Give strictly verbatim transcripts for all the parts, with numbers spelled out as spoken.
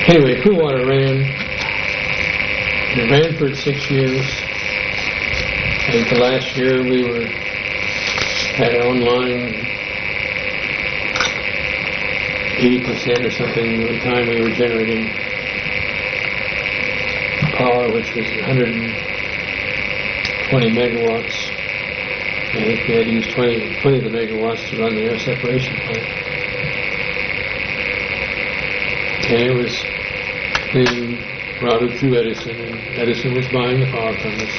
Anyway, Cool Water ran. It ran for six years. I think the last year we were had online eighty percent or something of the time we were generating power, which was one hundred twenty megawatts. I think we had to use twenty, twenty of the megawatts to run the air separation plant. And it was being routed through Edison, and Edison was buying the power from us.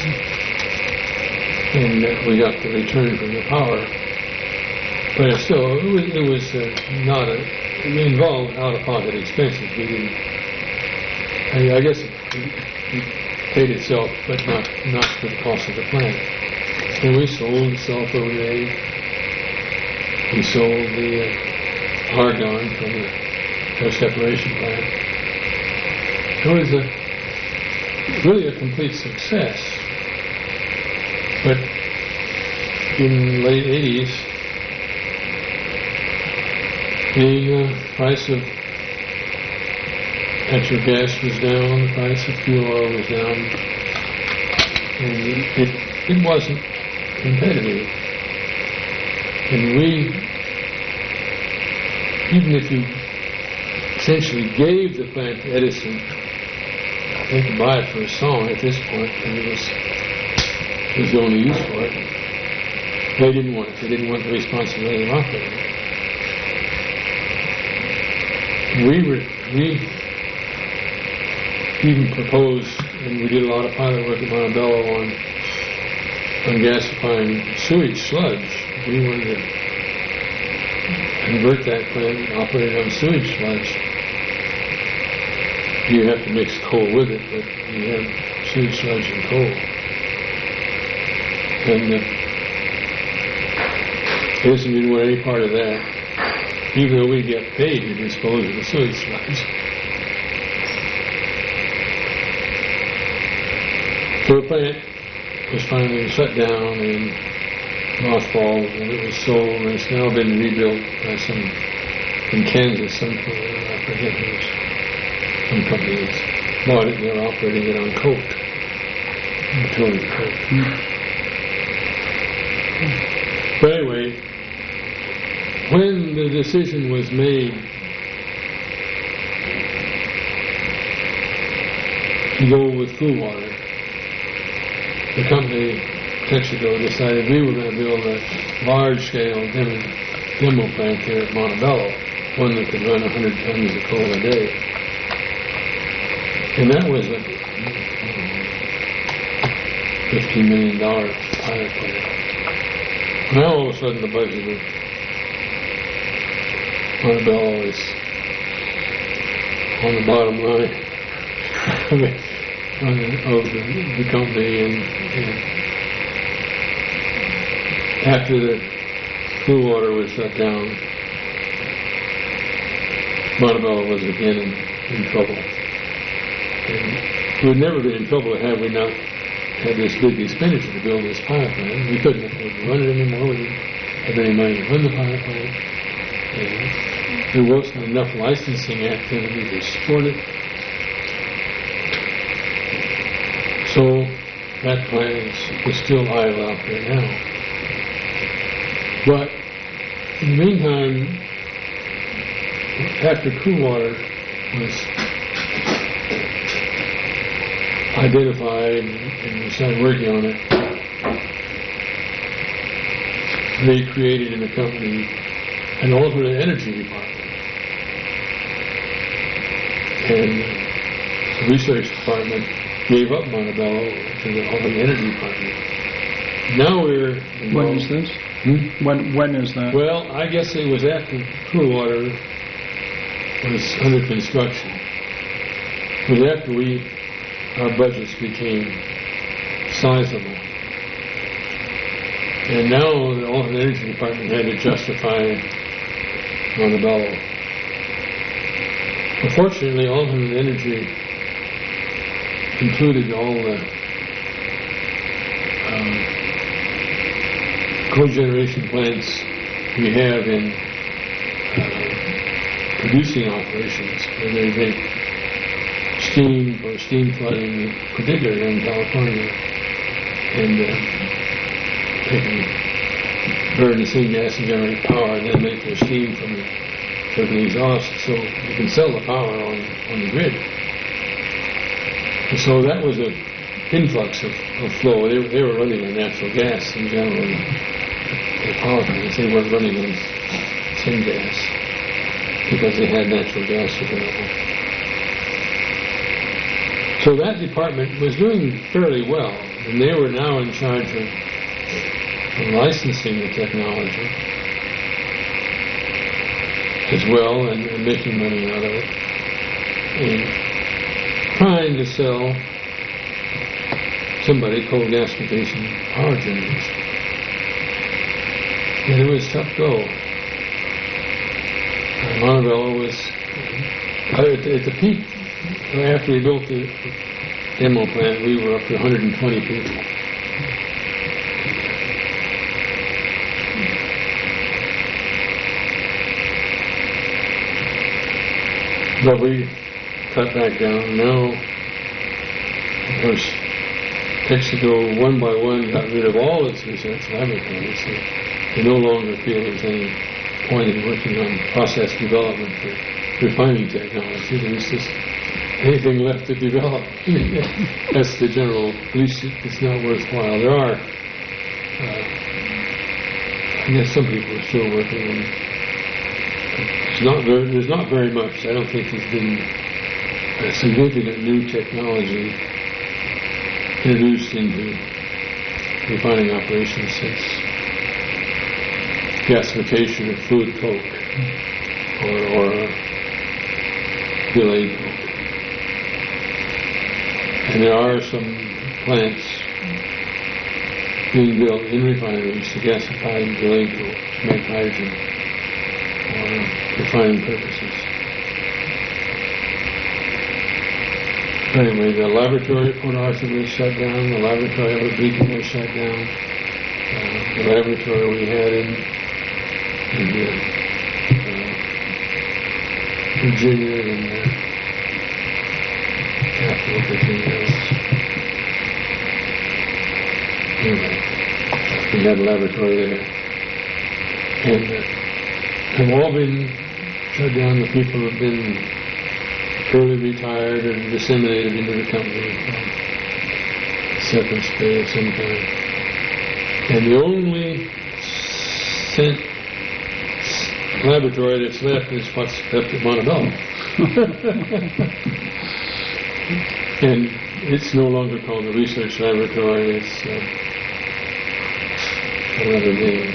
And uh, we got the return from the power. But it still, it was, it was uh, not a, it involved out-of-pocket expenses. We didn't, I, I guess it, it paid itself, but not, not for the cost of the plant. And we sold sulfur array. We sold the uh, argon from the air separation plant. It was a really a complete success. But in the late eighties, the uh, price of natural gas was down, the price of fuel oil was down, and it, it wasn't competitive. And we, even if you essentially gave the plant to Edison, they could buy it for a song at this point, and it was, it was the only use for it. They didn't want it. They didn't want the responsibility of operating it. We were, we even proposed, and we did a lot of pilot work at Montebello on, on gasifying sewage sludge. We wanted to convert that plant and operate on sewage sludge. You have to mix coal with it, but you have sewage sludge and coal. And uh, Edison didn't want any part of that, even though we get paid to dispose of the sewage sludge. So the plant was finally shut down and mothballed, and it was sold, and it's now been rebuilt by some, in Kansas, some, I forget who's, some company that's bought it, and they're operating it on coke, petroleum coke. Mm. But anyway, when the decision was made to go with Cool Water, the company, Texaco, decided we were going to build a large-scale demo, demo plant there at Montebello, one that could run one hundred tons of coal a day. And that was a fifteen million dollars pilot plant. Now all of a sudden the budget of Montebello is on the bottom line of the, the company, and, and after the Cool Water was shut down, Montebello was again in, in trouble. And we would never been in trouble had we not had this big expenditure to build this pilot plant. We couldn't afford to run it anymore. We didn't have any money to run the pilot plant. And there wasn't enough licensing activity to support it. So that plant is, is still idle out there now. But in the meantime, after Cool Water was identified and we started working on it, they created in the company an alternate energy department. And the research department gave up Montebello to the alternate energy department. Now we're involved. When is this? Hmm? When when is that? Well, I guess it was after Cool Water was under construction. It was after we, our budgets became sizable. And now the alternate energy department had to justify Montebello. Unfortunately, alternate energy included all the um, cogeneration plants we have in uh, producing operations, where they make steam for steam flooding, particularly in California, and uh, they can burn the syngas and generate power, and then make their steam from the turbine exhaust, so you can sell the power on on the grid. And so that was a influx of, of flow. They, they were running on natural gas in general. The power plants, they weren't running on syngas because they had natural gas available. So that department was doing fairly well, and they were now in charge of, of licensing the technology as well, and, and making money out of it, and trying to sell somebody coal gasification power generators. And it was tough go. Uh, Montebello was uh, at, the, at the peak. After we built the demo plant, we were up to one hundred twenty people. But we cut back down. Now, of course, Texaco one by one got rid of all its research laboratories. So they no longer feel there's any point in working on process development for refining technology. There's just anything left to develop. That's the general, at least it's not worthwhile. There are, uh, I guess some people are still working on, it's not very, there's not very much. I don't think there's been a significant new technology introduced into refining operations since gasification of fluid coke or, or delayed coke. And there are some plants being built in refineries to gasify delayed coke, to make hydrogen for refining purposes. Anyway, the laboratory at Port Arthur was shut down, the laboratory at Beacon was shut down, uh, the laboratory we had in, in uh, uh, Virginia and uh, capital Virginia. Anyway, we had a laboratory there. And uh, have all been shut down. The people have been early retired and disseminated into the company from severance pay of some kind. And the only cent laboratory that's left is what's left at Montebello. And it's no longer called the research laboratory, it's uh, another name.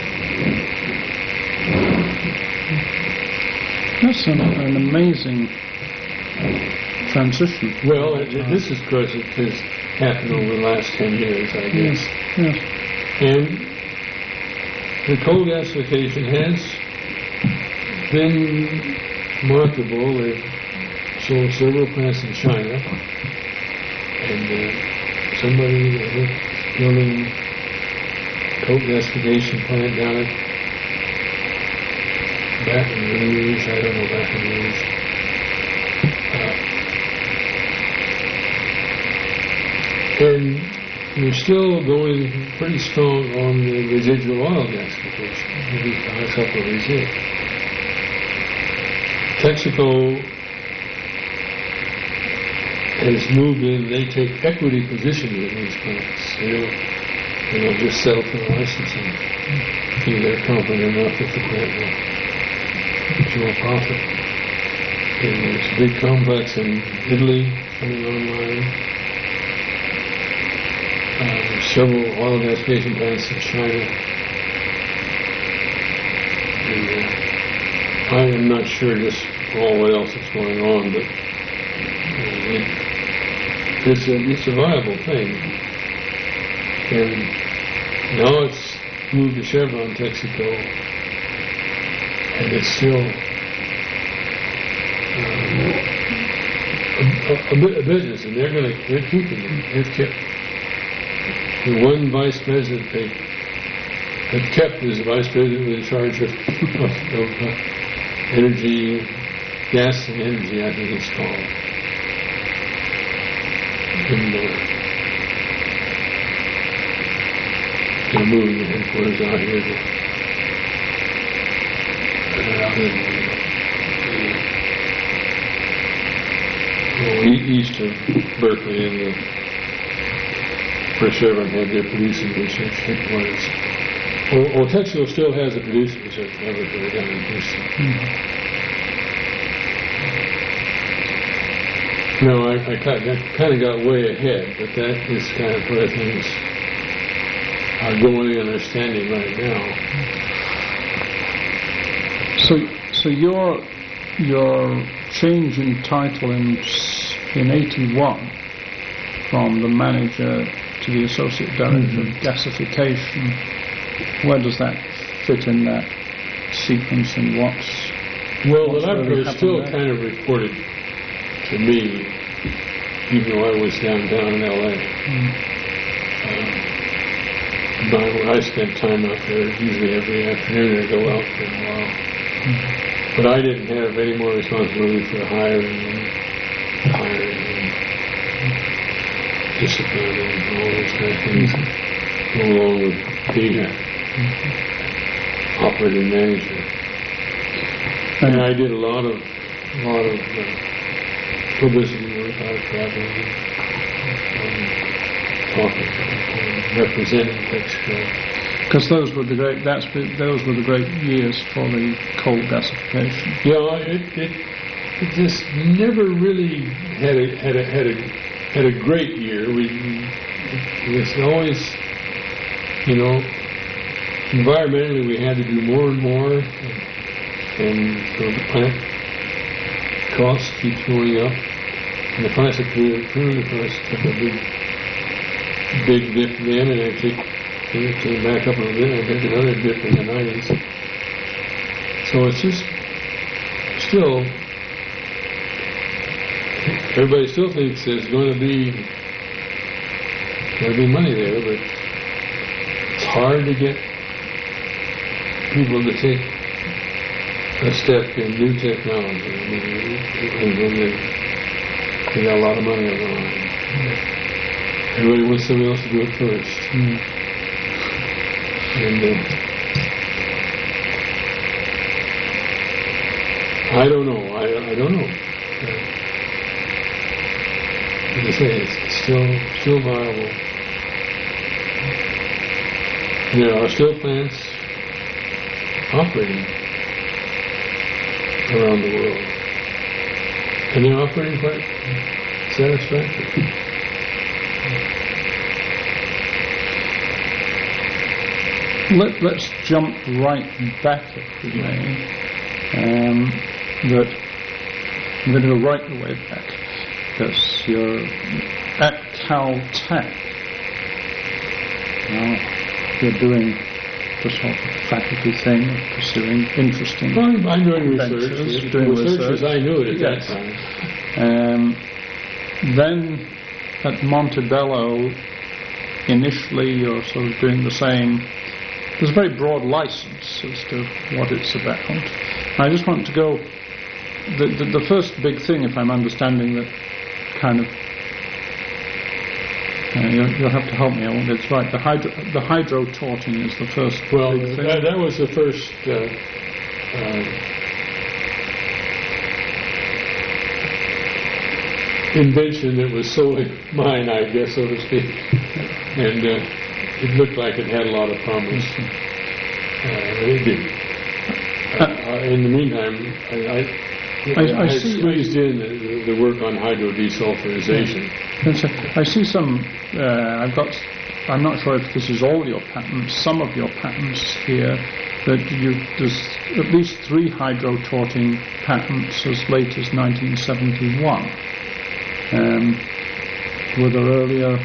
That's an, an amazing transition. Well, it, it, this is because it has happened over the last ten years, I guess. Yes, yes. And the coal gasification has been marketable. They've sold several plants in China. And uh, somebody uh, building a coal gasification plant down at Baton Rouge, I don't know Baton Rouge. Uh, and we're still going pretty strong on the residual oil gasification. Maybe a couple of these here. Texaco has moved in, they take equity positions in these plants. They don't, they don't just sell for the licensing. They're confident enough that the plant will show a profit. And there's a big complex in Italy coming online. Uh, there's several oil gasification plants in China. And uh, I am not sure just all what else is going on, but uh, it, It's a, it's a viable thing. And now it's moved to Chevron Texaco, and it's still um, a, a, a business, and they're going to, they're keeping it. They've kept the one vice president they have kept as the vice president in charge of, of, of uh, energy, gas and energy, I think it's called. in, uh, they're moving the headquarters out here to, uh, out in, uh, well, e- east of Berkeley, in the, where Chevron had their producing research headquarters. Well, well, Texaco still has a producing research laboratory down in Houston. Mm-hmm. No, I, I kind of got way ahead, but that is kind of where things are going and are standing right now. So, so your your change in title in in eighty-one from the manager to the associate director Mm-hmm. of gasification, where does that fit in that sequence, and what's Well, what's the laboratory really still happened there? kind of reported to me, even though I was downtown in L A. Mm. Uh, but when I spent time out there, usually every afternoon I'd go out for a while. Mm. But I didn't have any more responsibility for hiring and hiring and discipline and all those kind of things Mm-hmm. go along with being an operating manager. And I did a lot of, a lot of uh, publicity work, out traveling, um, talking, and representing Texaco. Because those were the great that's been- those were the great years for the coal gasification. Yeah, it, it it just never really had a had a had a had a great year. We it was always, you know, environmentally we had to do more and more, and, and so the plant costs keep going up. And the price of crude, crude of course, took a big, big dip then, and it took, it came back up a little bit, and it took another dip in the nineties. So it's just still, everybody still thinks there's going to be, going to be money there, but it's hard to get people to take a step in new technology. I mean, when they, they got a lot of money on the line. Everybody wants somebody else to do it first. Mm. And uh, I don't know. I, I don't know. Uh, as I say, it's still still viable. There are still plants operating around the world, and they're operating quite satisfactory. Let, let's jump right back, if we may. Um, that I'm going to go right the way back, because you're at Caltech. Now, you're doing the sort of faculty thing of pursuing interesting Well, I'm, I'm doing research. ventures, It- doing research research. as I knew it at Yes. that time. Um, then at Montebello, initially you're sort of doing the same. There's a very broad license as to what it's about. I just want to go, the, the, the first big thing, if I'm understanding that kind of, uh, you'll, you'll have to help me, I won't get this right. The hydro, the hydro torting is the first Well, big thing. that, that was the first uh, uh, invention that was solely mine, I guess, so to speak. And uh, it looked like it had a lot of promise. Uh, it didn't. Uh, uh, in the meantime, I, I, I- I I see- squeezed in the, the work on hydrodesulfurization. Yes, sir. I see some, uh, I've got, I'm not sure if this is all your patents, some of your patents here, that you, there's at least three hydro-torting patents as late as nineteen seventy-one. Um, were there earlier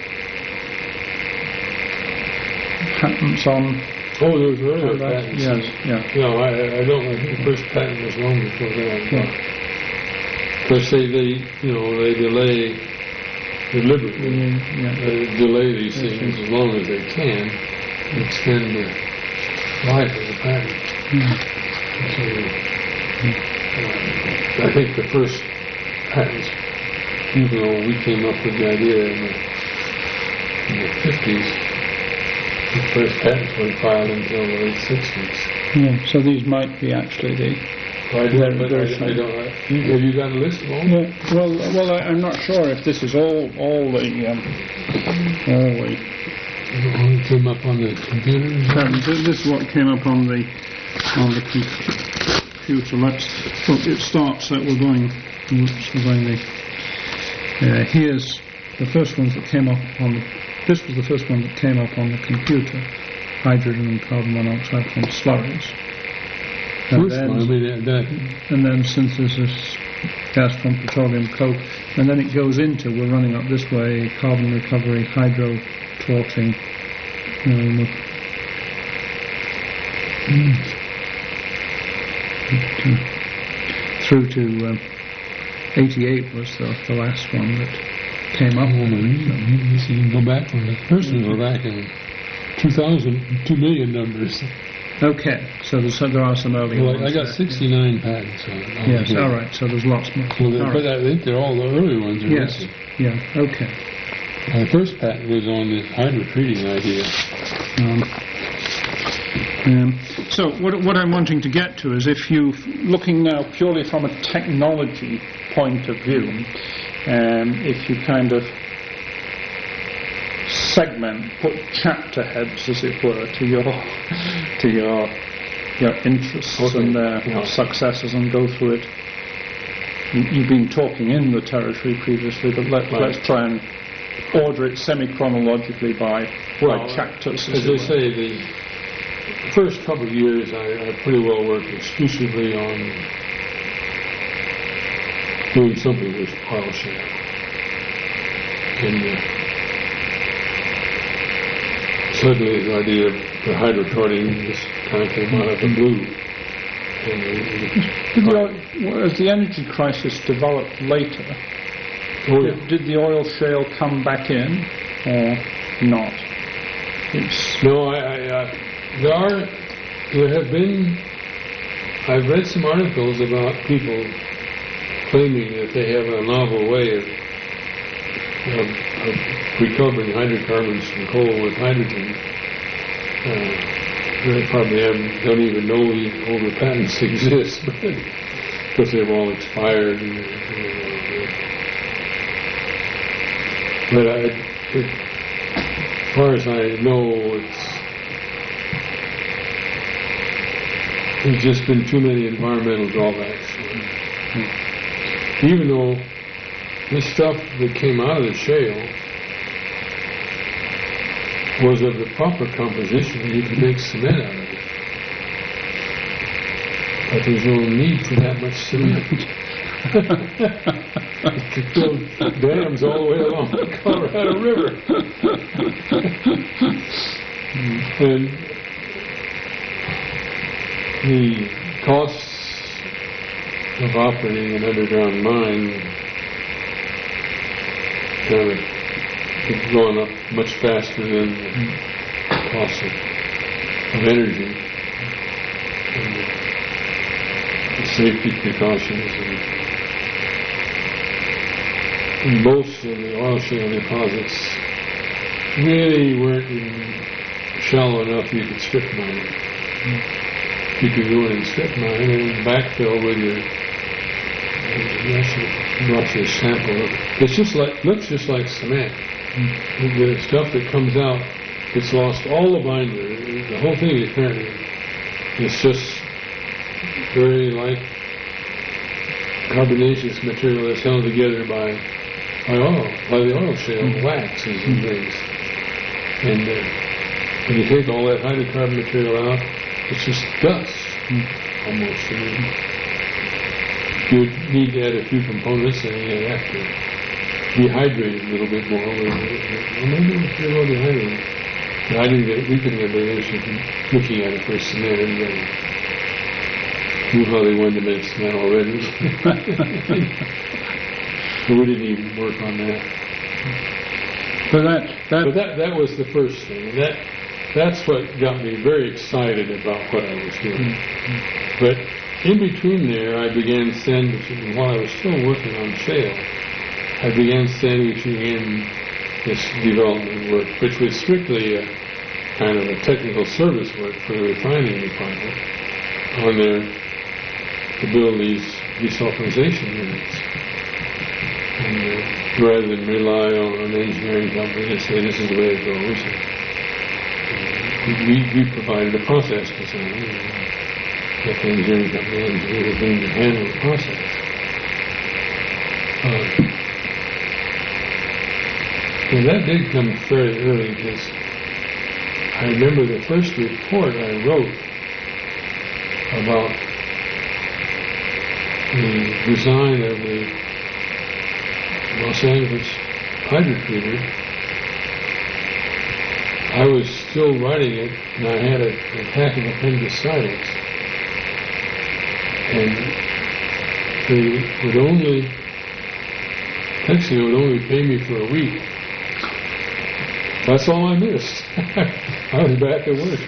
patents on Oh, there was earlier on that? patents. Yes, yeah. No, I, I don't. I think the first patent was long before that. Yeah. Because they, they, you know, they delay deliberately Mm, yeah. uh, delay these Yes, things yes. as long as they can, extend the life of the patent. Mm. So, uh, I think the first patents even though we came up with the idea in the, in the fifties, the first patents weren't filed until the late sixties. Yeah, so these might be actually the... I don't, but I, I don't, I, have you got a list of all? Yeah, well, well, I, I'm not sure if this is all, all the, um, all the... It came up on the computers? Um, this is what came up on the, on the computer. Let's, look, it starts that we're going, oops, we're going the, uh, here's the first ones that came up on the, this was the first one that came up on the computer, hydrogen and carbon monoxide from slurries. And then, one, I mean, that, and then synthesis gas from petroleum coke, and then it goes into, we're running up this way, carbon recovery, hydro torching, um, mm. through to um, eighty-eight was the, the last one that came up. Oh, you, you can go back from the first one, go back in two thousand, two million numbers. Okay, so there's, there are some early well, ones. I got there. sixty-nine patents on it. Yes, all right, so there's lots more. So but right. I think they're all the early ones are yes. missing. Yeah, okay. My first patent was on this hydro-treating idea. Um, um, so what, what I'm wanting to get to is if you, looking now purely from a technology point of view, um, if you kind of segment, put chapter heads, as it were, to your to your your interests okay. and their yeah. successes, and go through it. You've been talking in the territory previously, but let, right. let's try and order it semi-chronologically by, well, by chapters. As I say, the first couple of years I, I pretty well worked exclusively on doing something with pile shale. And uh, suddenly the idea of the hydrotorting just kind of came out of the blue. And the, did the oil, as the energy crisis developed later, oh, yeah. did, did the oil shale come back in or not? It's no, I, I, uh, there are, there have been, I've read some articles about people claiming that they have a novel way of, of, of recovering hydrocarbons from coal with hydrogen. Uh, they probably haven't, don't even know the older patents exist, because they've all expired. And, and, but I, it, as far as I know, it's there's just been too many environmental drawbacks. Even though this stuff that came out of the shale was of the proper composition, you could make cement out of it. But there's no need for that much cement. You could build dams all the way along the Colorado River. And the costs of operating an underground mine kind of have gone up much faster than the cost of, of energy and the, the safety precautions. And, and most of the oil shale deposits really weren't in shallow enough you could strip mine. You could go in and strip mine and backfill with your brush your sample. It's just like looks just like cement. Mm-hmm. The stuff that comes out, it's lost all the binder. The whole thing apparently is just very like carbonaceous material that's held together by by oil, by the oil shale, mm-hmm. waxes and things. And uh, when you take all that hydrocarbon material out, it's just dust, mm-hmm. almost. I mean, you need to add a few components, and you have to dehydrate it a little bit more. Well, maybe it's a little dehydrated. I didn't get, we couldn't get very interested looking at it for cement. Everybody knew how they wanted to make cement already. So we didn't even work on that. But that, that, but that, that was the first thing. And that, that's what got me very excited about what I was doing. Mm-hmm. But in between there, I began sending, while I was still working on shale, I began sandwiching in this development work, which was strictly a kind of a technical service work for the refining department on their to build these desulfurization units. And uh, rather than rely on an engineering company to say this is the way it goes, and we, we provided a process design, and let the engineering company engineer the thing to handle the process. Uh, well, that did come very early because I remember the first report I wrote about the design of the Los Angeles hydrotreater. I was still writing it, and I had a, an attack of appendicitis, and they would only, actually, they would only pay me for a week. That's all I missed. I was back at work.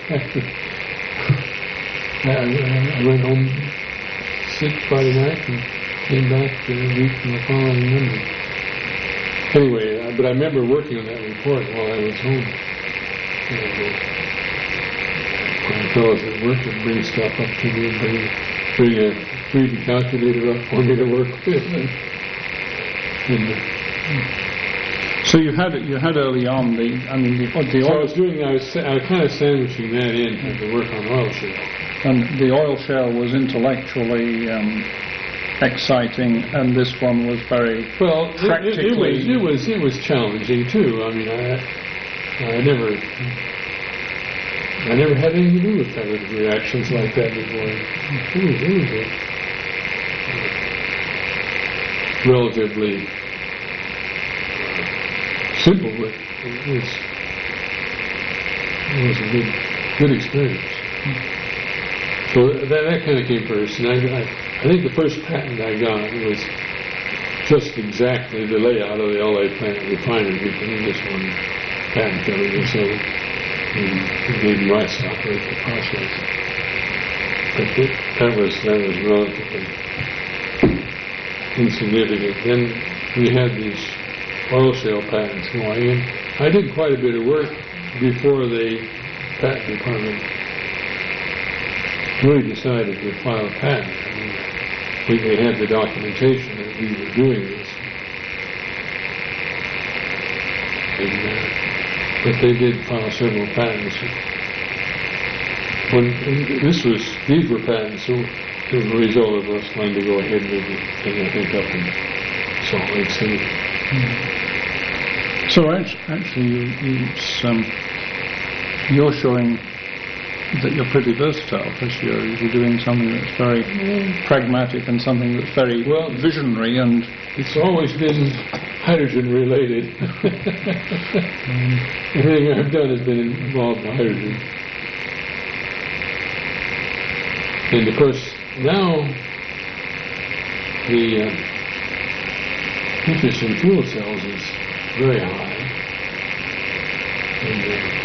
I, I went home sick Friday night and came back a week from the following Monday. Anyway, uh, but I remember working on that report while I was home. And uh, my fellows at work would bring stuff up to me and bring, bring a three D calculator up for me to work with. And, and, uh, So you had you had early on the I mean the, the so oil, I was doing I was I was kind of sandwiching that in to the work on oil shale. and the oil shale was intellectually um, exciting, and this one was very well. practically. It, it, it was it was it was challenging too. I mean, I I never I never had anything to do with kind of reactions like that before. It was it was a relatively simple, but it was it was a good good experience. So that that kind of came first, and I, I I think the first patent I got was just exactly the layout of the L A plant refinery within this one patent everything, so it gave me rights to operate the process. But it, that was that was relatively insignificant. Then we had these oil shale patents going, and I did quite a bit of work before the patent department really decided to file a patent. I mean, we, they had the documentation that we were doing this. And, uh, but they did file several patents. When and this was, these were patents, so it was a result of us trying to go ahead with the thing, I think, up in Salt Lake City. Mm-hmm. So actually, you, you, um, you're showing that you're pretty versatile, because you're, you're doing something that's very mm. pragmatic and something that's very well, visionary, and it's always been hydrogen related. mm. Everything I've done has been involved in hydrogen. And of course, now the uh, interest in fuel cells is very high. And uh,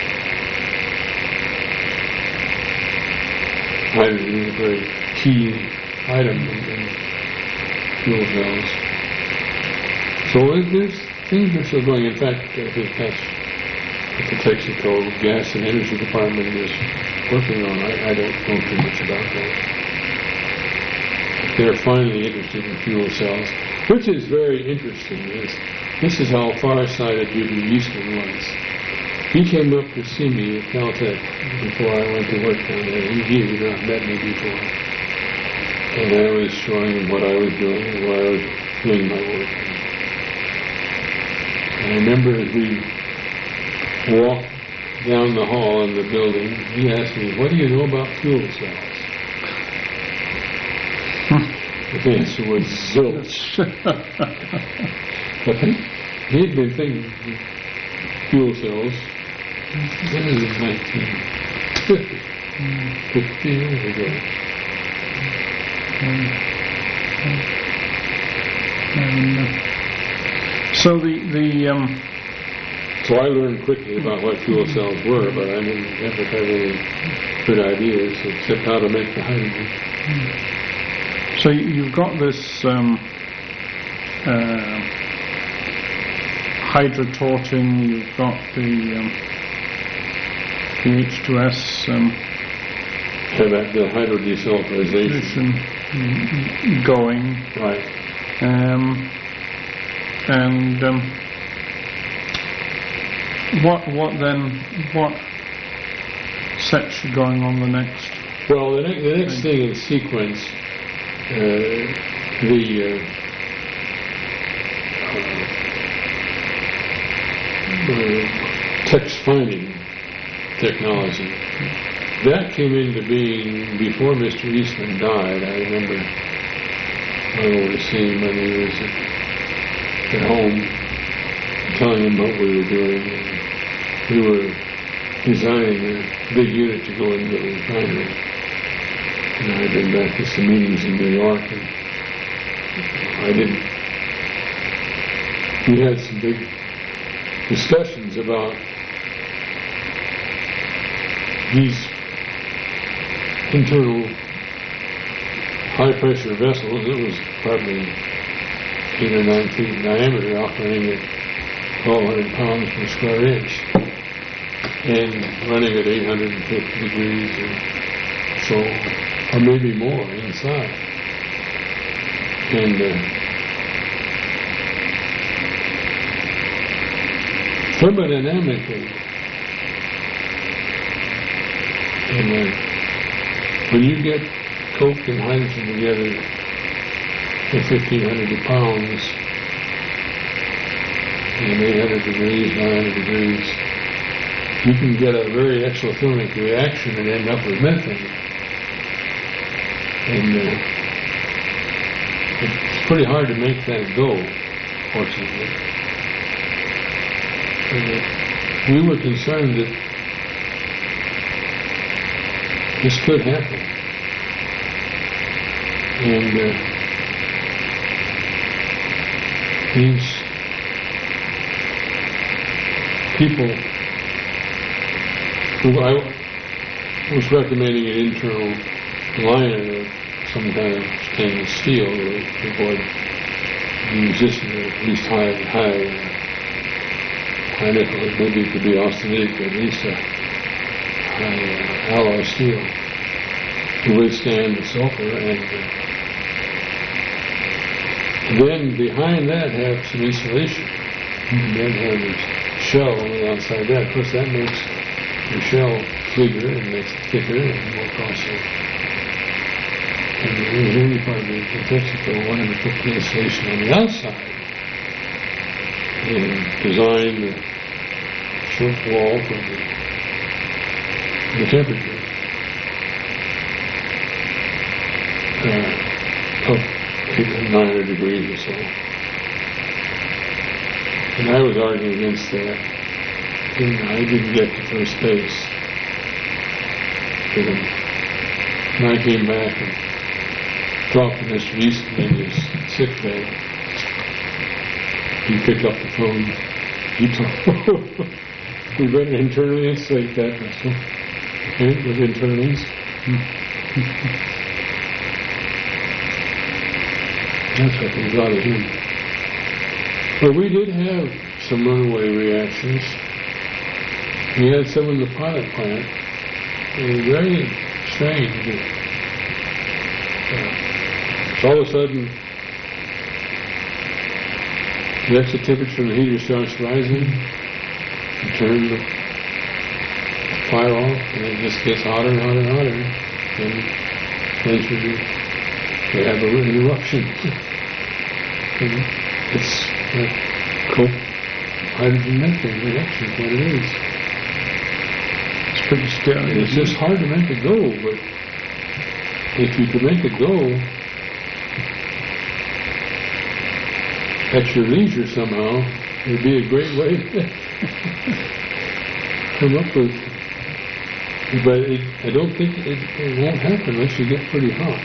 hydrogen is a very key item in, in fuel cells. So it, there's, things are still going. In fact, I think that's what the Texaco Gas and Energy Department is working on. I, I don't know too much about that. They're finally interested in fuel cells, which is very interesting. This, this is how far-sighted Eugene Eastman was. He came up to see me at Caltech before I went to work down there. He, he had not met me before. And I was showing him what I was doing and why I was doing my work. And I remember as we walked down the hall in the building, he asked me, "What do you know about fuel cells?" The answer was zilch. But he had been thinking fuel cells. That was in nineteen fifty, fifty years ago. Um, so the the um, so I learned quickly about what fuel cells were, but I didn't ever have any good ideas except how to make the hydrogen. So you've got this um, uh, hydrotorting, you've got the um, the H two S um, have that, the hydrodesulfurization mm, going. right. Um, and um, what what then what sets you going on the next? Well, the, ne- the next thing in sequence, uh, the uh, uh, text finding technology, that came into being before Mister Eastman died. I remember going over to see him when he was at, at home, telling him what we were doing. And we were designing a big unit to go into the refinery. And I had been back to some meetings in New York, and I didn't. We had some big discussions about these internal high-pressure vessels. It was probably eight or nine feet in diameter, operating at twelve hundred pounds per square inch, and running at eight hundred fifty degrees or so, or maybe more inside. And uh, thermodynamically, and uh, when you get coke and hydrogen together at fifteen hundred pounds and eight hundred degrees, nine hundred degrees, you can get a very exothermic reaction and end up with methane. And uh, it's pretty hard to make that go, fortunately. And, uh, we were concerned that this could happen. And uh, these people who I was recommending an internal liner of some kind of stainless steel to avoid the resistance, or at least high, high, uh, high nickel. Maybe it could be austenitic, but at least a high uh, alloy steel to withstand the sulfur. And uh, then behind that have some insulation, and then have this shell on the outside that. Of course, that makes the shell bigger and makes it thicker and more costly. And it was only part of the Texaco wanted to put the insulation on the outside and design the short wall for the, the temperature uh, of nine hundred degrees or so. And I was arguing against that. And I didn't get to first base. And I came back and talked to Mister Eastman in his sick bay. He picked up the phone. He told we better internally insulate that vessel. Okay, with internals. That's what we got of him. But we did have some runaway reactions. We had some in the pilot plant. It was very strange. Uh, so all of a sudden, the exit temperature of the heater starts rising. You turn the fire off, and it just gets hotter and hotter and hotter. And eventually, we have an eruption. And it's a coke hydrogen methane reaction, is what it is. It's pretty scary. And it's just hard to make it go, but if you could make it go at your leisure somehow, it would be a great way to come up with. But it, I don't think it, it won't happen unless you get pretty hot.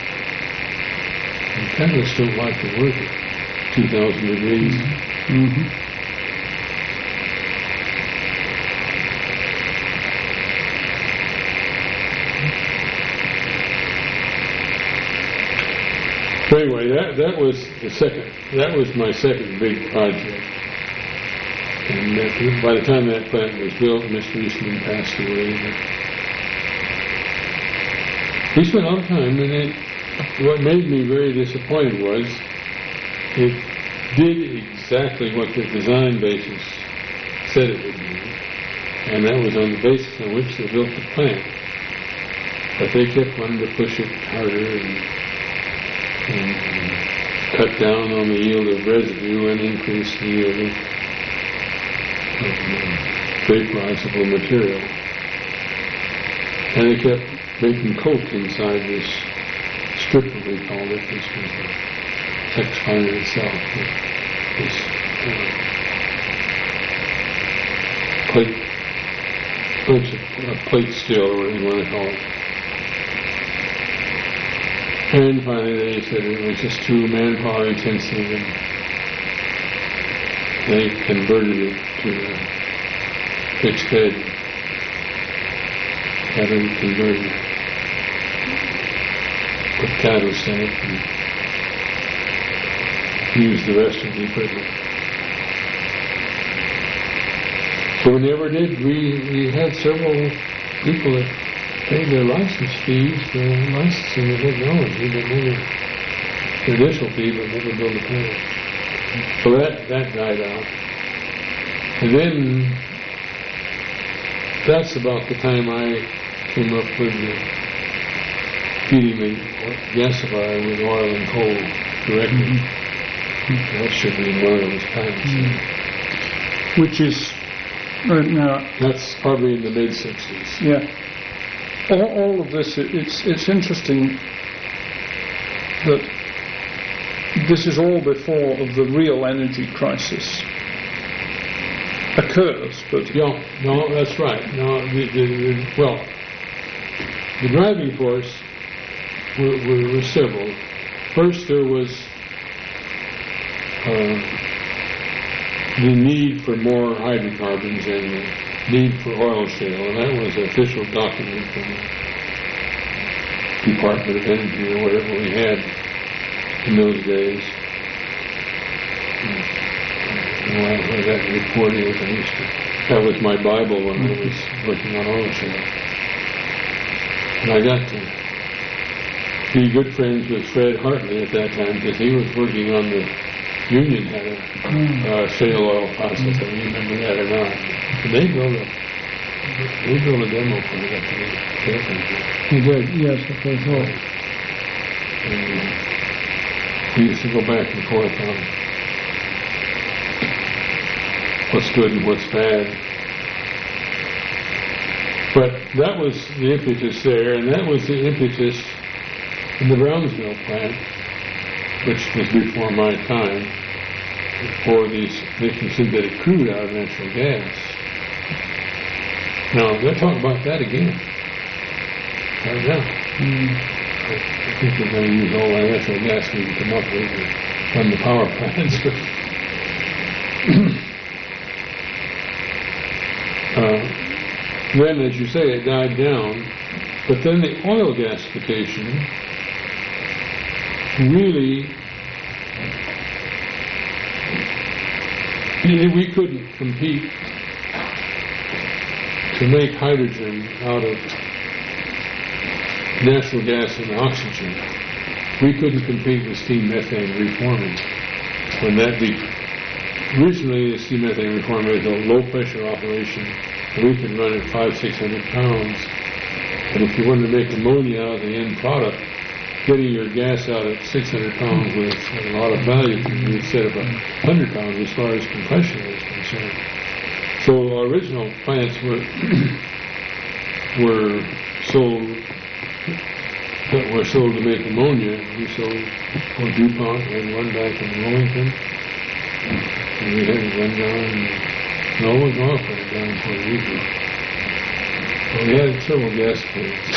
And chemists don't like to work at two thousand degrees. Mm-hmm. So anyway, that that was the second. That was my second big project. And that, by the time that plant was built, Mister Eastman passed away. He spent a lot of time, and it, what made me very disappointed was it did exactly what the design basis said it would do, and that was on the basis on which they built the plant. But they kept wanting to push it harder and, and, and cut down on the yield of residue and increase the yield of, of uh, vaporizable material. And they kept making coke inside this stripper, we called it. This was the text finder itself. This uh, plate, bunch of uh, plate steel, or whatever you want to call it. And finally they said it was just too manpower intensive, and they converted it to a fixed bed, battery converted, put catalyst in it, and used the rest of the equipment. So we never did. We, we had several people that paid their license fees for licensing the technology, but never, the initial fee, but never built a plant. So that, that died out. And then, that's about the time I came up with the feeding the gasifier with oil and coal directly. Mm-hmm. That should be in one of those times. Mm-hmm. Which is, uh, now... That's probably in the mid-sixties. Yeah. All, all of this, it, it's it's interesting that this is all before the real energy crisis occurs, but... Yeah, no, that's right. No, the, the, the, well, the driving force were, were, were several. First, there was uh, the need for more hydrocarbons and the need for oil shale, and that was an official document from the Department of Energy or whatever we had in those days. And when I heard that report, it was, I used to, that was my Bible when I was working on oil shale. And I got to be good friends with Fred Hartley at that time, because he was working on the Union had a uh, shale oil process. I don't remember that or not. But they built a they built a demo for it at the shale company. He did, yes, I think so. And uh, we used to go back and forth on what's good and what's bad. But that was the impetus there, and that was the impetus in the Brownsville plant, which was before my time, for these making synthetic crude out of natural gas. Now, they'll talk about that again. Right now. Mm. I think they're going to use all the natural gas we can come up with to run the power plants. uh, then, as you say, it died down. But then the oil gasification really, we couldn't compete to make hydrogen out of natural gas and oxygen. We couldn't compete with steam methane reforming. When that be, originally the steam methane reformer is a low pressure operation, and we could run at five, six hundred pounds. But if you wanted to make ammonia out of the end product, getting your gas out at six hundred pounds was a lot of value to you instead of one hundred pounds as far as compression is concerned. So our original plants were were sold that were sold to make ammonia. We sold for DuPont. We had one back in Wilmington, and we had one down. No, it was off right down in Puerto Rico. Well, we had several gas plants.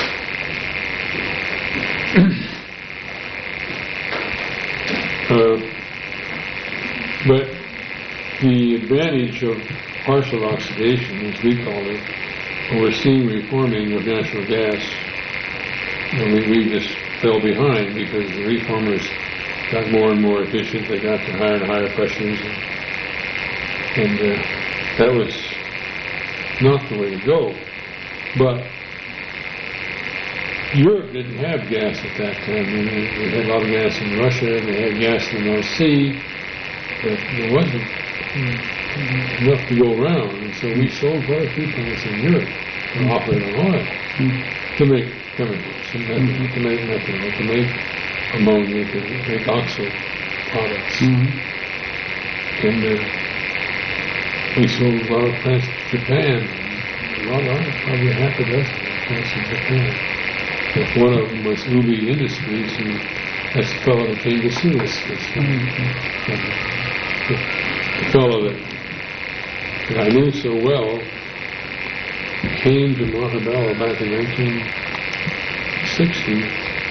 Uh, but the advantage of partial oxidation, as we call it, or steam reforming of natural gas, you know, we, we just fell behind because the reformers got more and more efficient. They got to higher and higher pressures, and, and uh, that was not the way to go. But Europe didn't have gas at that time. I mean, they had a lot of gas in Russia, they had gas in the North Sea, but there wasn't enough to go around. And so we sold quite a few plants in Europe to operate on oil, to make chemicals, to make, to make methanol, to make ammonia, to make oxo products. And uh, we sold a lot of plants to Japan. A lot of, probably half a dozen plants in Japan. But one of them was Ubi Industries, who, that's the fellow that came to sue us. The, the fellow that, that I knew so well came to Montebello back in nineteen sixty.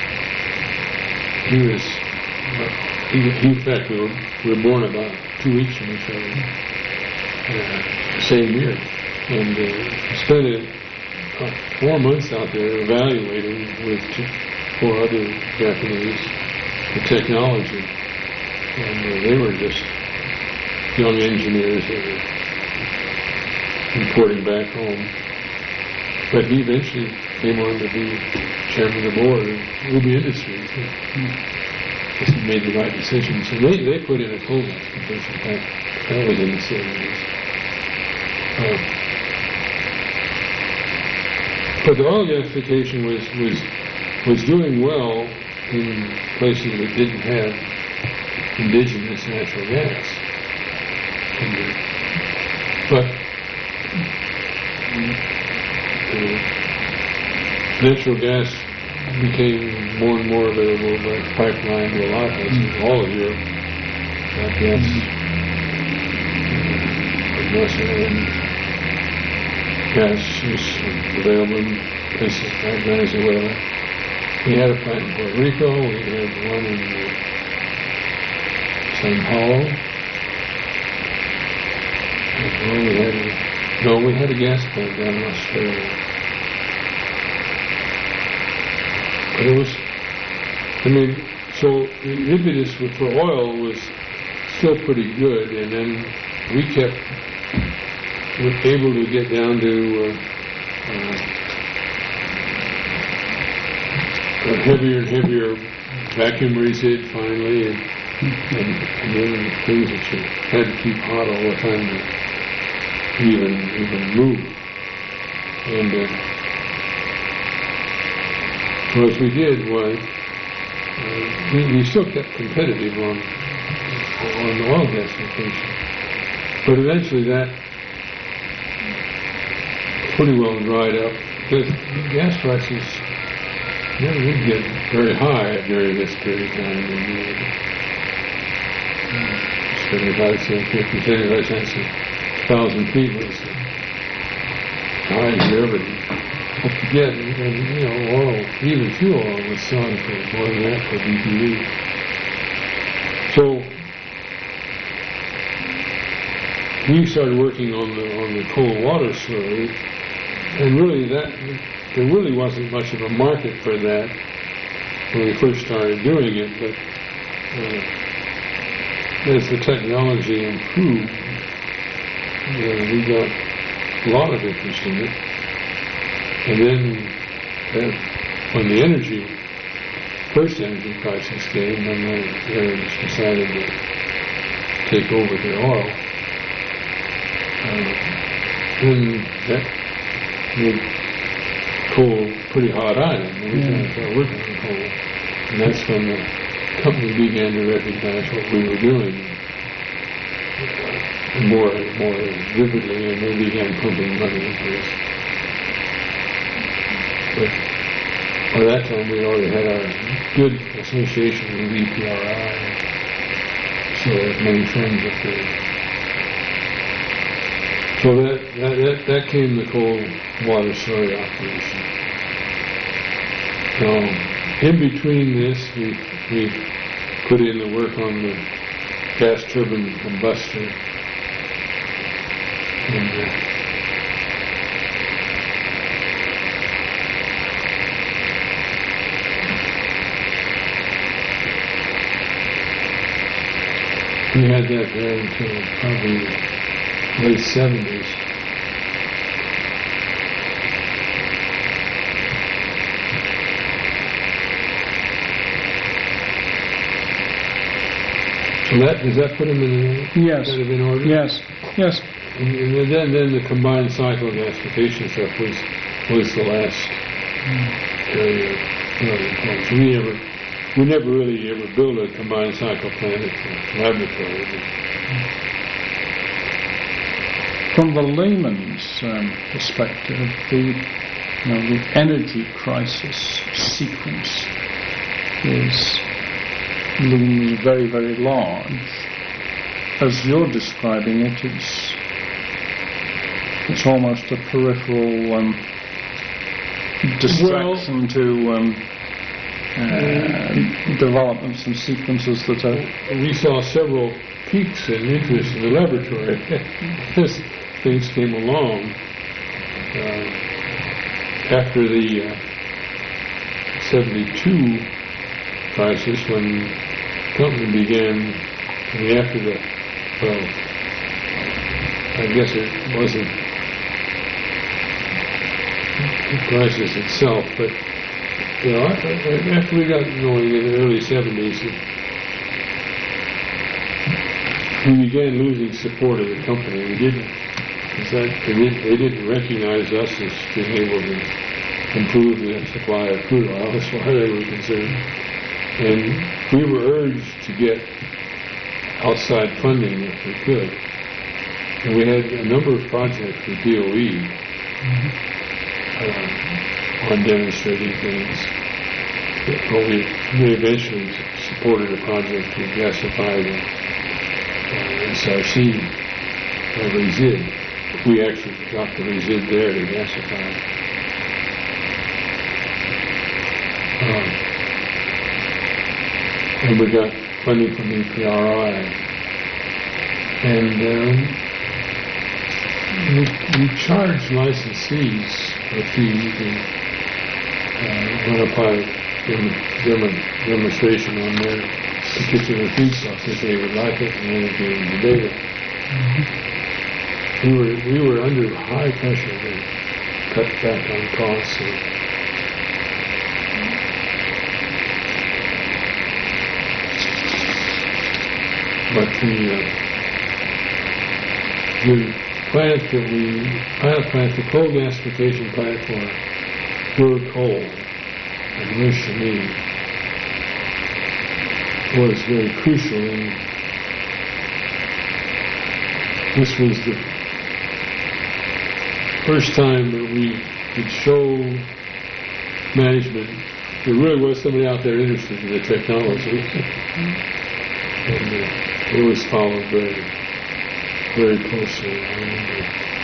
He was, he, he, in fact, we were, we were born about two weeks from each other, uh, same year. And uh, spent it, uh, four months out there evaluating with two, four other Japanese the technology. And uh, they were just young engineers that were reporting back home. But he eventually came on to be chairman of the board of Ubi Industries. Just made the right decision. So they, they put in a coal gasification plant. That was in the seventies. Uh, but the oil gasification was, was, was doing well in places that didn't have indigenous natural gas. And, uh, but uh, natural gas became more and more available by pipeline to a lot of places, all of Europe. Got gas from Russia, and gas was available in places like Venezuela. We had a plant in Puerto Rico, we had one in uh, Sao Paulo. And we had a, no, we had a gas plant down in Australia. But it was, I mean, so the impetus for oil was still pretty good, and then we kept were able to get down to uh, uh, a heavier and heavier vacuum resid finally, and, and, and then things that you had to keep hot all the time to even even move. And uh, what we did was uh, we, we still kept competitive on on oil gasification, but eventually that pretty well dried up because gas prices never did get very high during this period of time. seventy-five cents, fifty, seventy-five cents a thousand feet was the highest you ever hope to get. And, you know, oil, even fuel oil was selling for more than that for B T U. So we started working on the on the cold water slurry, and really that there really wasn't much of a market for that when we first started doing it, but uh, as the technology improved, you know, we got a lot of interest in it. And then uh, when the energy, first energy crisis came, then the areas decided to take over the oil. Uh, then that made coal pretty hot item. And we started start working on coal. And that's when the company began to recognize what we were doing more and more vividly, and they began pumping money into us. But by that time we already had our good association with E P R I, so had many friends up there. So that, that, that, that came the cold water slurry operation. Now, in between this, we, we put in the work on the gas turbine combustor. And, uh, we had that there until probably late seventies. So that, does that put them in, Yes. kind of in order? Yes. Yes. And and then, then the combined cycle gasification stuff was was the last area of really importance. We never we never really ever built a combined cycle plant at the laboratory. From the layman's um, perspective, the you know the energy crisis sequence is looms very very large. As you're describing it, it's it's almost a peripheral um, distraction well, to um, uh, developments and sequences that are. We saw several peaks in interest in the laboratory as things came along. Uh, after the uh, seventy-two crisis, when the company began, I mean, after the, well, I guess it wasn't the crisis itself, but, you know, after we got going in the early seventies, we began losing support of the company. We didn't, that they, didn't they didn't recognize us as being able to improve the supply of crude oil as far as they were concerned. And we were urged to get outside funding if we could. And we had a number of projects with D O E mm-hmm. uh, on demonstrating things. But we, we eventually supported a project to gasify the uh, S R C uh, resid. We actually got the resid there to gasify. Um, and we got funding from the E P R I. And um, we, we charged licensees a fee to uh, run a pilot dem- demonstration on their particular feedstock if they would like it and then getting the data. Mm-hmm. We were we were under high pressure to cut back on costs. So but the uh, the plant that we pilot plant, the coal gasification plant for Burr Coal and Rishami was very crucial. And this was the first time that we could show management there really was somebody out there interested in the technology. And uh, it was followed very, very closely. I remember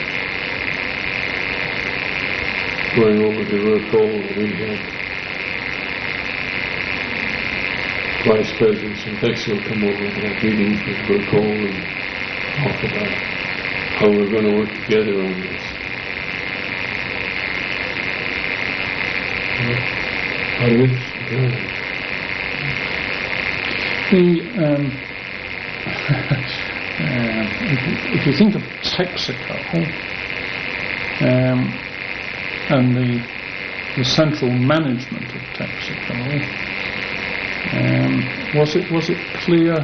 going over to Burr Coal, and we had vice presidents from Texas come over and have meetings with Burr Coal and talk about how we're going to work together on this. How did it go? The, um, uh, if, you, if you think of Texaco um, and the, the central management of Texaco, um, was it was it clear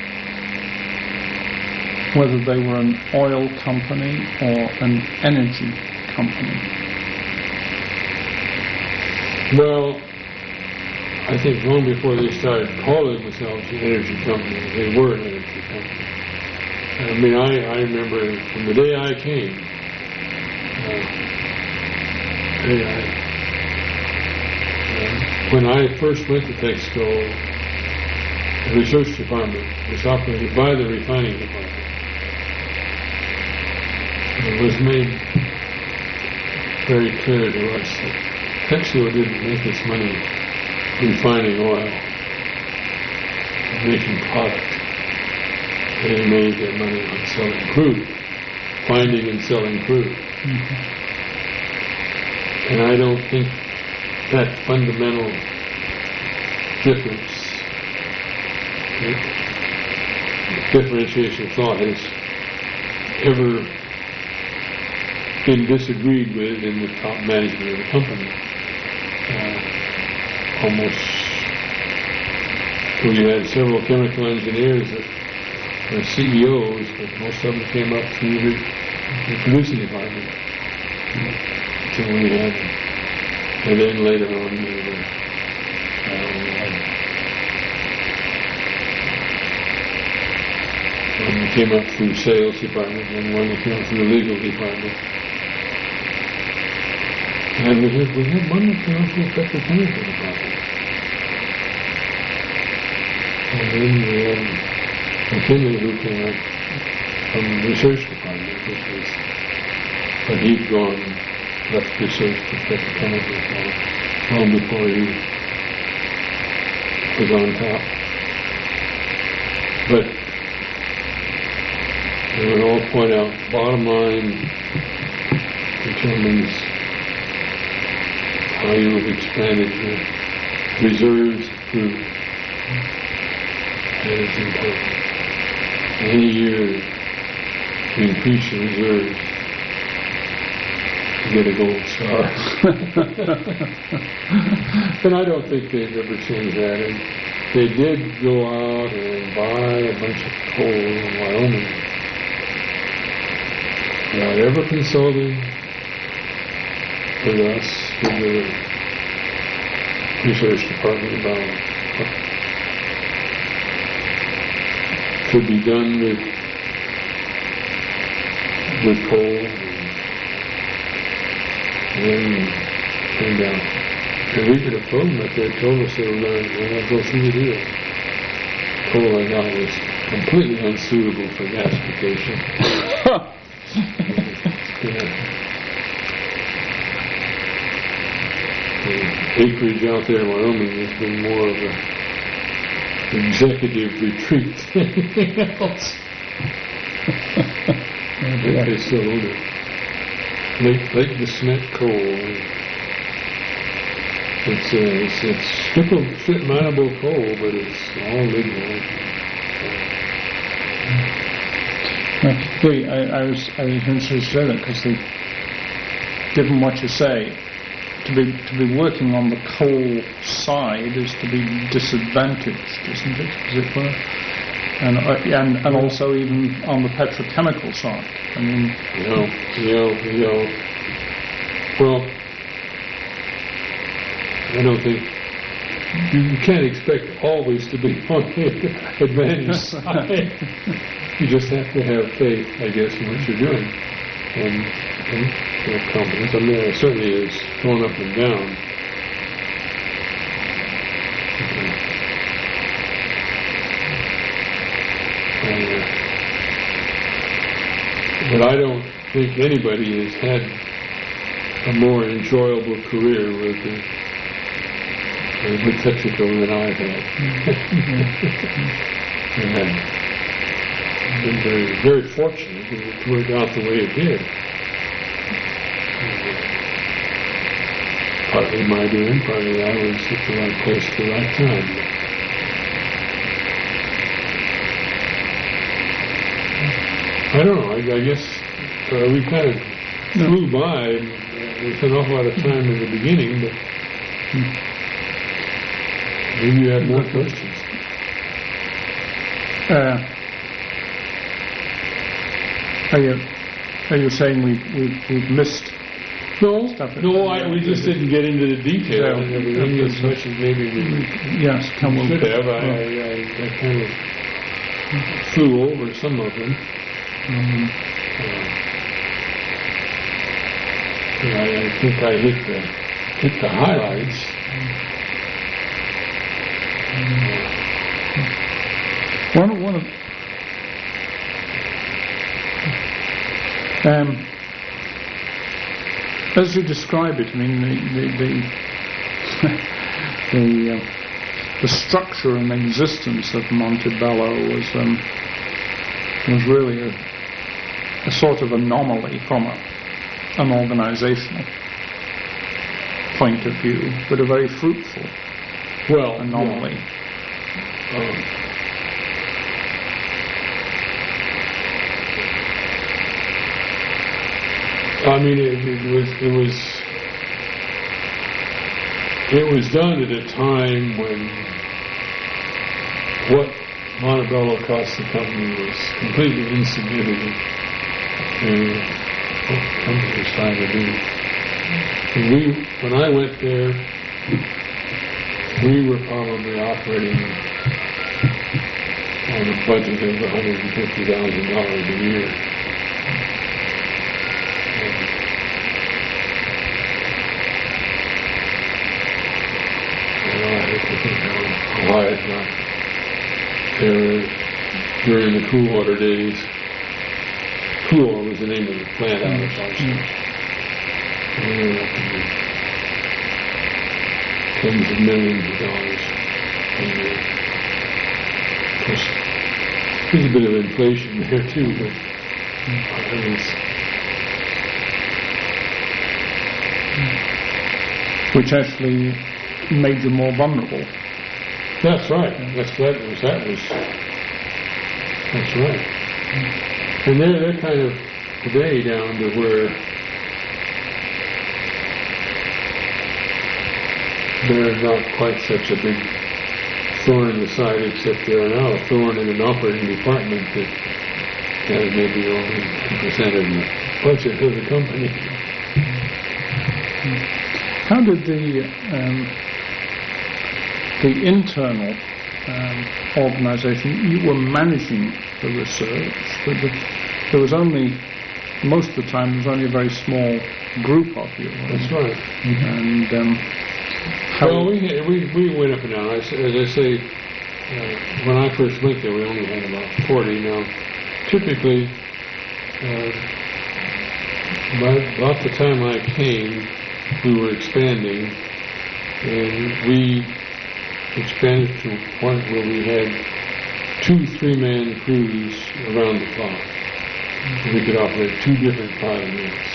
whether they were an oil company or an energy company? Well, I think long before they started calling themselves an energy company, they were an energy company. I mean, I, I remember from the day I came, uh, day I, uh, when I first went to Texaco, the research department was operated by the refining department. It was made very clear to us that Texaco didn't make its money refining oil, making product. They made their money on selling crude, finding and selling crude. Mm-hmm. And I don't think that fundamental difference, differentiation of thought has ever been disagreed with in the top management of the company. Uh, almost, we had several chemical engineers that were C E Os, but most of them came up through the, the producing department. So we had, and then later on, we were, uh, we had, one that came up through sales department, and one that came up through the legal department. And we had, we had one that came up through the petrochemical department. And then we had McKinley, who came up from the research department, which was, but he'd gone, left research to petrochemical long before he was on top. But they would all point out, bottom line determines how you have expanded your reserves of crude. That is important. Any year you increase your reserves, you get a gold star. And I don't think they've ever changed that. And they did go out and buy a bunch of coal in Wyoming without ever consulting with us, with the research department, about what could be done with with coal. And then turned out, and we could have told them that they had told us they were going to go through the deal. Coal I got was completely unsuitable for gasification. Yeah. The acreage out there in Wyoming has been more of a executive retreat than anything else. They still own it. Lake, Lake DeSmet coal. It's uh, it's, it's strip, strip mineable coal, but it's all legal. Uh, the, I, I was I was interested to say that because given what you say, to be to be working on the coal side is to be disadvantaged, isn't it? As it were, and uh, and and also even on the petrochemical side. I mean, you know, you know, you know. Well, I don't think you, you can't expect always to be on the advantage side. You just have to have faith, I guess, in what you're doing, and, and you have confidence. I mean, it certainly is going up and down. And, uh, but I don't think anybody has had a more enjoyable career with the, uh, with Texaco than I've had. And I've been very, very fortunate that it worked out the way it did. Partly my doing, partly I was at the right place at the right time. I don't know, I, I guess uh, we kind of flew by uh, with an awful lot of time in the beginning, but maybe you have more questions. Uh, are you are you saying we we've, we've missed? No, stuff? no, I, we just didn't get into the detail Yeah. and everything as much as maybe we Yes, come on. should have. I, I, I, I kind of flew over some of them. Um, Uh, yeah, I, I think I hit the hit the highlights. one one of um, as you describe it, I mean the the the the, uh, the structure and existence of Montebello was um, was really a, a sort of anomaly from a, an organizational point of view, but a very fruitful Well, anomaly. yeah. Um, I mean, it, it was it was it was done at a time when what Montebello cost the company was completely insignificant to what the company was trying to do. And we, when I went there, we were probably operating on a budget of one hundred fifty thousand dollars a year. And, you know, I have to think how why it's not there during the cool water days. Cool water was the name of the plant out of Boston. And we were up in the tens of millions of dollars a year. Of course, there's a bit of inflation there too, but it was, which actually made you more vulnerable. that's right. That's that was that was that's right. And they're they're kind of today down to where they're not quite such a big thorn in the side, except they're now a thorn in an operating department that has maybe only two percent of the budget of the company. How did the um, the internal um, organisation, you were managing the research, but the, there was only, most of the time, there was only a very small group of you. That's right. And um, how Well, we, we we went up and down. As, as I say, uh, when I first went there, we only had about forty. Now, typically, uh, by about the time I came, we were expanding, and we expanded to a point where we had two three-man crews around the clock. We could operate two different pilot units.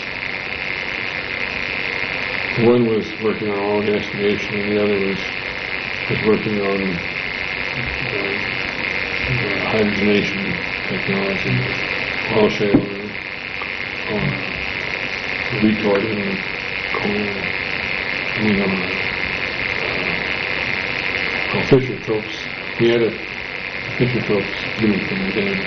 One was working on oil estimation, and the other was was working on uh, uh, hydrogenation technology, oil shale, uh, retorting, coal, you know, uh, Fisher Tropes. We had a Fisher Tropes unit from the day.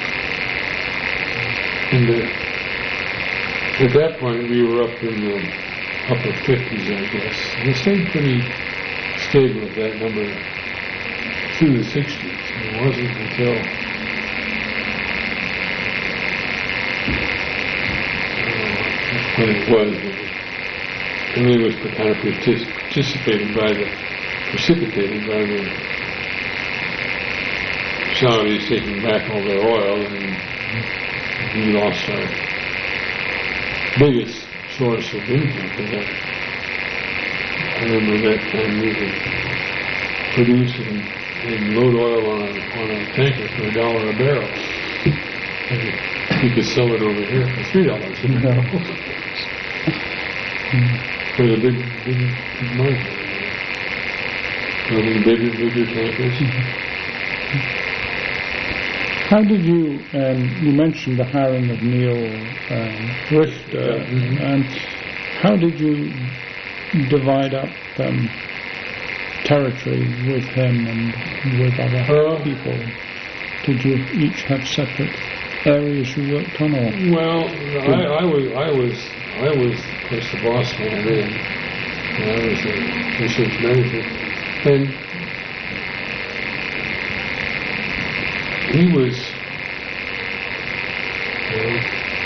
And uh, at that point, we were up in the upper fifties, I guess. And it stayed pretty stable at that number through the sixties. And it wasn't until uh, when it was, I mean, it was kind of partic- participated by the, precipitated by the Saudis taking back all their oil, and we lost our biggest source of income for that. I remember that time we would produce and, and load oil on a, on a tanker for a dollar a barrel. And we could sell it over here for three dollars a barrel. For the big, big, big margin. Building bigger, bigger tankers. How did you, um, you mentioned the hiring of Neil um, Richter, Yeah. Mm-hmm. and how did you divide up um, territory with him and with other Uh, people? Did you each have separate areas you worked on, or? Well, I, I was, I was, I was, of course, the boss man then, and I was the research manager, and he was, you know,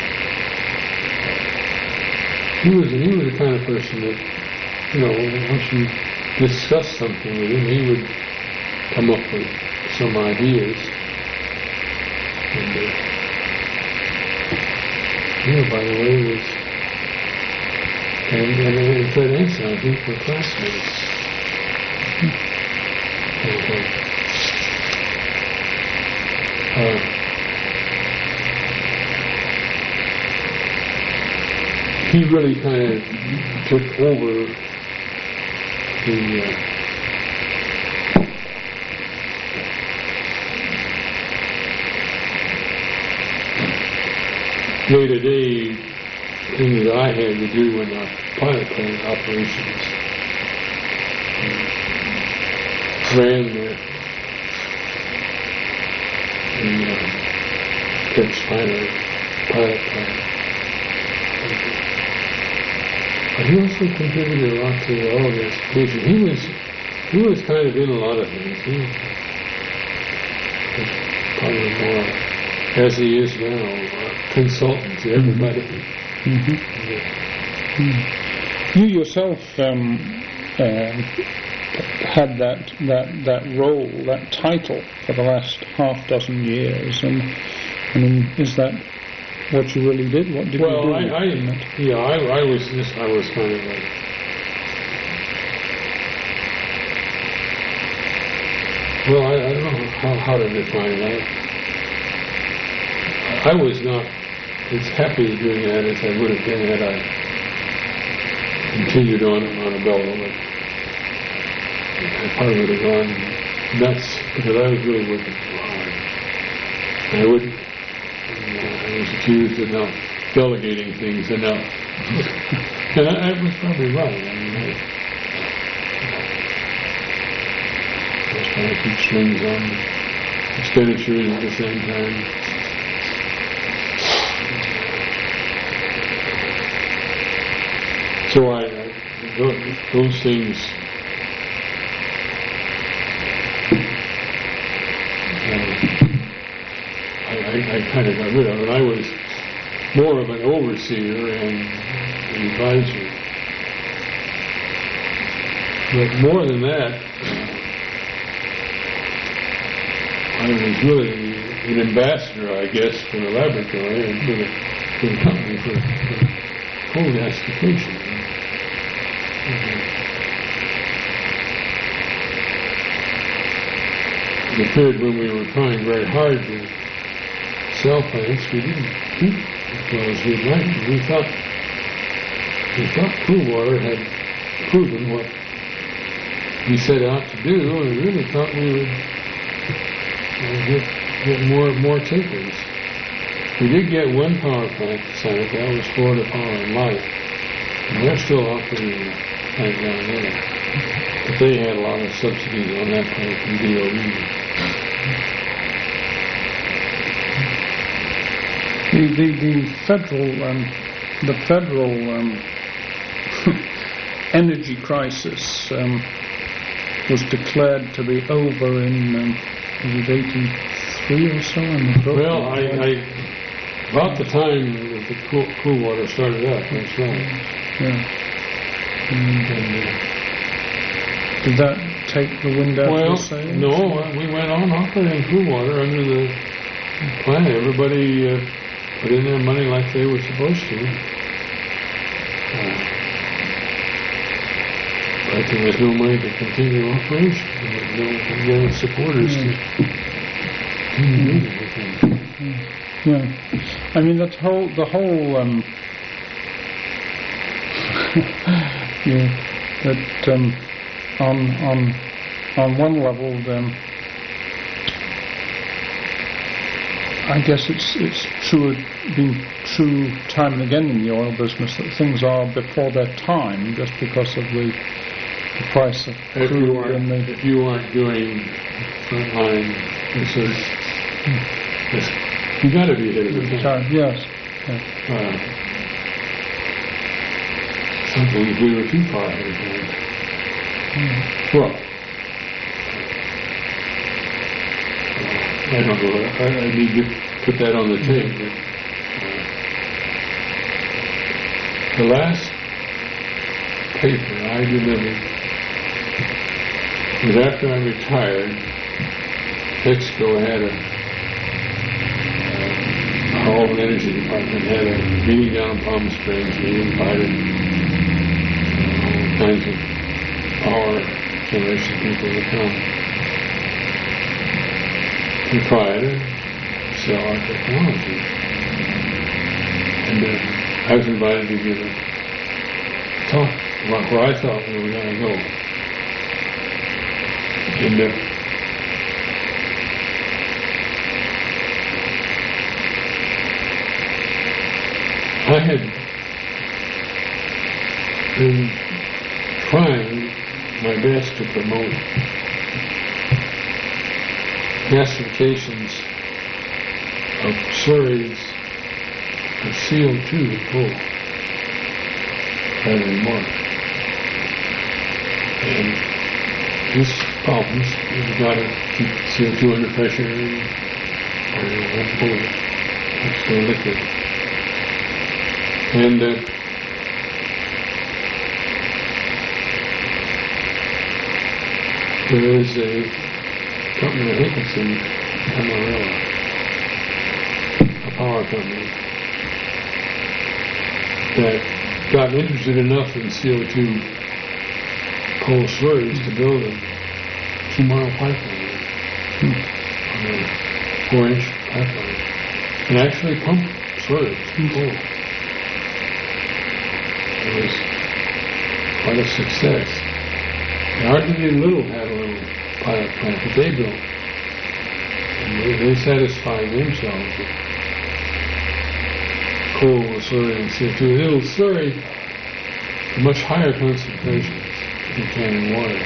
he was, he was the kind of person that, you know, once you discuss something with him, he would come up with some ideas, and. Uh, Yeah, by the way, was and, and, and Fred Anson, I think, were classmates. And, uh, uh, he really kind of took over the uh, day-to-day thing that I had to do in the pilot plant operations. Ran the, the uh, Pitch Pilot pilot plant. But he also contributed a lot to all of the education. He was he was kind of in a lot of things. He was probably more, as he is now, a consultant to everybody. Mm-hmm. Yeah. Mm. You yourself um, uh, had that, that that role, that title for the last half dozen years, and I mean, is that what you really did? What did well, you do? I, I yeah, I, I was just I was kind of like. Well, I, I don't know how, how to define it. I, I was not as happy doing that as I would have been had I continued on at Montebello. But I probably would have gone nuts because I was really working too hard. And I wouldn't. And, uh, I was accused of not delegating things enough, and I, I was probably right. I mean, I, trying to keep strings on expenditures at the same time. So I, I those, those things uh, I, I, I kind of got rid of, and I was more of an overseer and an advisor. But more than that, I was really an ambassador, I guess, for the laboratory and for the, for the company for, for coal gasification. It appeared when we were trying very hard to sell plants, we didn't do as well as we'd like. We thought we thought Cool Water had proven what we set out to do, and we really thought we would Get, get more more takers. We did get one power plant decided, that was Florida Power and Light. And they're still operating the plant down there. But they had a lot of subsidies on that plant from D O E. The, the, the federal um, the federal um, energy crisis um, was declared to be over in um, was it eighty-three or so? Well, I, I, about the time that the cool, cool water started up, that's right. Yeah. And, and, uh, did that take the wind out well, of the sails? No, uh, we went on operating cool water under the plan. Everybody uh, put in their money like they were supposed to. Uh, But there was no money to continue operation. There was no, no supporters yeah. to continue with them. Yeah, I mean that whole the whole um, yeah that um, on on on one level um, I guess it's it's true been true time and again in the oil business that things are before their time just because of the the price of if crude you aren't, and the if you aren't doing frontline research, you got to be ahead of the time. time. Yes. Yeah. Uh, sometimes we were too far ahead of time. Mm. Well, I don't know. I, I need to put that on the tape. But, uh, the last paper I delivered was after I retired. Texaco had a, uh, our Oil and Energy Department had a meeting down in Palm Springs. We invited uh, all kinds of power generation people to come to try to sell our technology. And uh, I was invited to give a talk about where I thought we were going to go. And uh, I had been trying my best to promote gasifications of slurries of C O two in coal rather than water. And this problems, you've got to keep C O two under pressure or it won't pull it. It's still liquid. And uh, there is a company, I think it's in Amarillo, a power company, that got interested enough in C O two coal slurries to build a two-mile pipeline, hmm. a four-inch pipeline, and actually pump slurries from coal. It was quite a success. Ardently Little had a little pilot plant that they built, and they, they satisfied themselves that coal was slurrying C O two. It'll slurry to much higher concentrations than you can in water.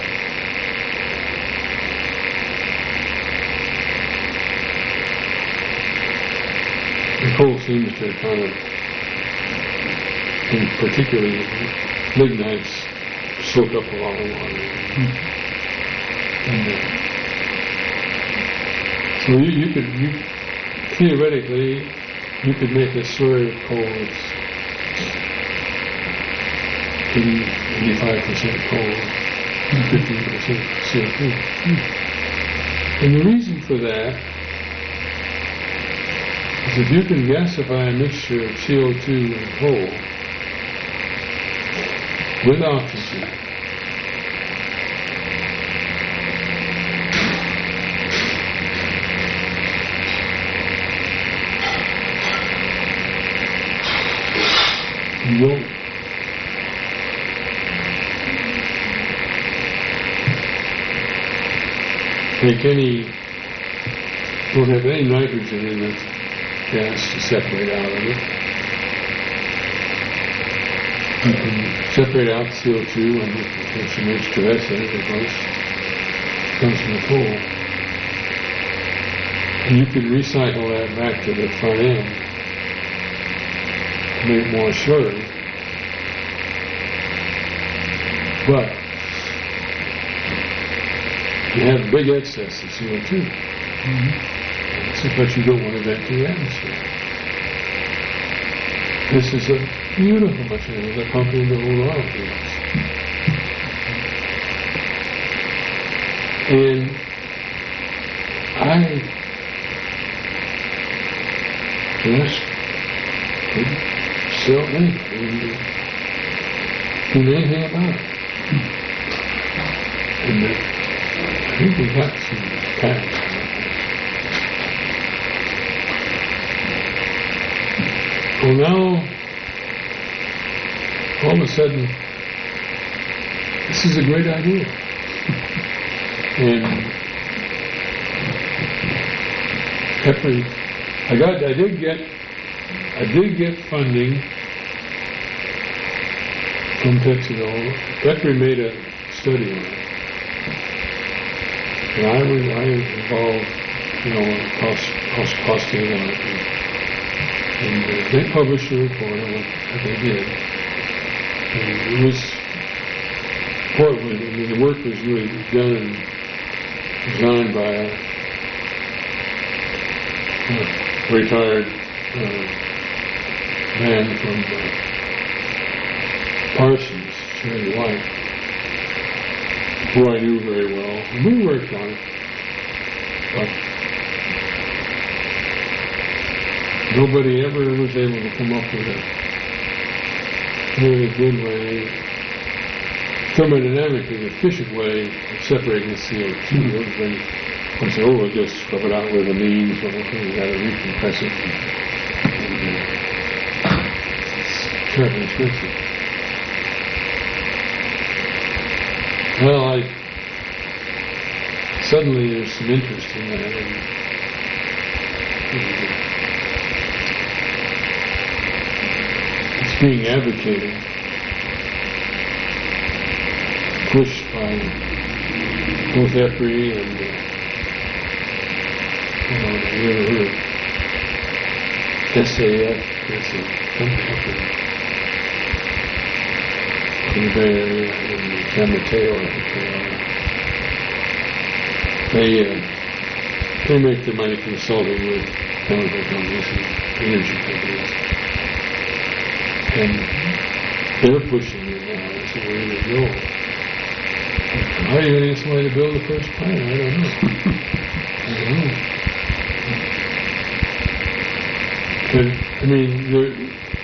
The coal seems to kind of, and particularly lignites, soak up a lot of water. Mm-hmm. And, uh, so you, you could, you, theoretically, you could make a slurry of coal that's eighty, eighty-five percent coal and fifteen percent C O two. Mm-hmm. And the reason for that is if you can gasify a mixture of C O two and coal with oxygen, you won't make any, won't have any nitrogen in the gas to separate out of it. You can separate out C O two and there's some H two S in it, of course, comes from the coal. And you can recycle that back to the front end to make more slurry. But you have big excess of C O two. Mm-hmm. So, but you don't want to vent to the atmosphere. This is a beautiful material that pump into old oil fields. And I just couldn't sell anything, do anything about it. And uh, I think we got some patents. Well, now, all of a sudden, this is a great idea. And Peppery, I got, I did get, I did get funding from Texaco. Peppery made a study on it. And I was, I was involved, you know, cost, cost costing on it. And uh, they published a report on what they did. And it was, what was, I mean, the work was really done and designed by a, a retired uh, man from uh, Parsons, Sherry White, who I knew very well. And we worked on it. But nobody ever was able to come up with a really good way, thermodynamically efficient way of separating the C O two. Everybody would say, oh, we'll just scrub it out with amines, or we've got to recompress it. And, uh, it's terribly expensive. Well, I suddenly there's some interest in that. And, and, it's being advocated pushed by both EPRI and, uh, you know, the, the S A F, that's a company up in, in the Bay Area, in San Mateo, I think they are. They, uh, they make their money consulting with chemical companies and energy companies. And they're pushing it now. That's the way to go. How are you going to get somebody to build the first plant? I don't know. I don't know. But, I mean, there,